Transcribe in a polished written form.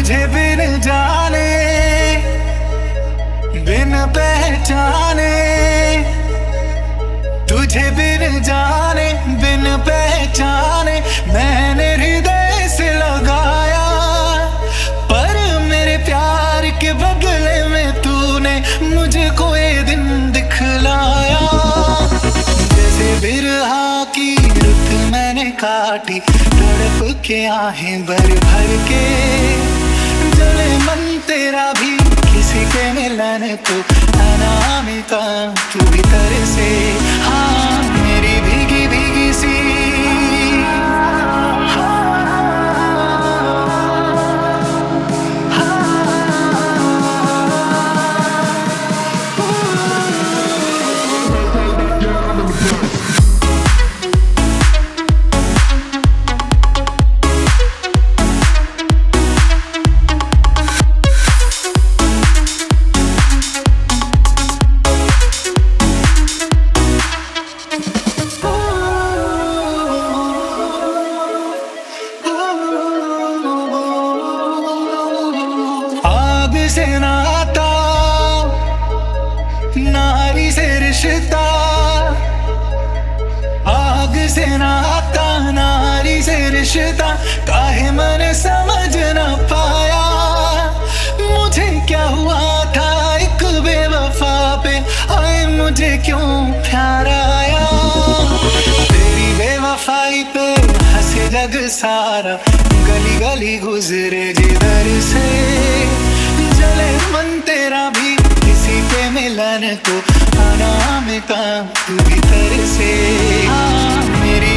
तुझे बिन जाने बिन पहचाने, तुझे बिन जाने बिन पहचाने मैंने हृदय से लगाया, पर मेरे प्यार के बदले में तूने मुझे कोई दिन दिखलाया। जैसे बिरहा की रुत मैंने काटी, तड़प के आहें भर भर के, जले मन तेरा भी किसी के मिलन को अनामिका तू भीतर से। हाँ मेरी भीगी भीगी सी से नाता, नारी से रिश्ता, आग से नाता नारी से रिश्ता, काहे मैंने समझ न पाया। मुझे क्या हुआ था एक बेवफा पे, आए मुझे क्यों प्यार आया। तेरी बेवफाई पे हंसे जग सारा, गली गली गुजरे जिधर से, जले मन तेरा भी किसी के मिलन को अनामिका तू भीतर से। हाँ मेरी